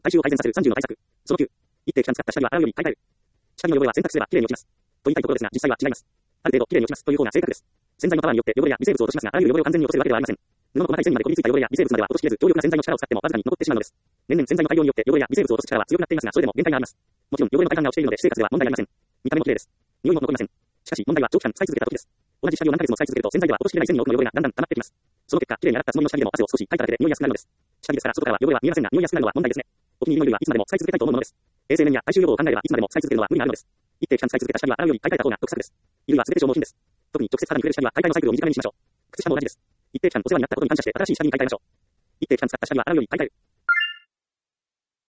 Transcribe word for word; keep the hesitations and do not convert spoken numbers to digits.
体臭を改善させるさんじゅうの対策。そのきゅう。一定期間使った下着は洗うより買い替える。下着の汚れは洗濯すればきれいに落ちます。と言いたいところですが、実際は違います。ある程度きれいに落ちますという方が正確です。洗剤のパワーによって汚れや微生物を落としますが、あらゆる汚れを完全に落とせるわけではありません。布の細かい線にまでこびりついた汚れや微生物までは落としきれず、強力な洗剤の力を使ってもわずかに残ってしまうのです。年々洗剤の改良によって汚れや微生物を落とす力は強くなっていますが、それでも限界があります。もちろん汚れの体感が落ちているので私生活では問題ありません。見た目も綺麗です。匂いも残りません。しかし問題は長期間使い続けた時です。同じ下着を何ヶ月も使い続けると洗剤では落としきれない線に多くの汚れがだんだん溜まってきます。その結果、綺麗に洗ったつもりの下着でも汗を少しかいただけで匂いやすくなるのです。下着ですから外からは汚れは見えませんが、匂いやすくなるのは問題ですね。お気に入りの衣類はいつまでも使い続けたいと思うものです。衛生面や体臭予防を考えればいつまでも使い続けるのは無理があるのです。一定期間使い続けた下着は洗うより買い替えた方が得策です。衣類は全て消耗品です。特に直接肌に触れる下着は買い替えのサイクルを短めにしましょう。靴下も同じです。一定期間お世話になったことに感謝して新しい下着に買い替えましょう。一定期間使った下着は洗うより買い替える。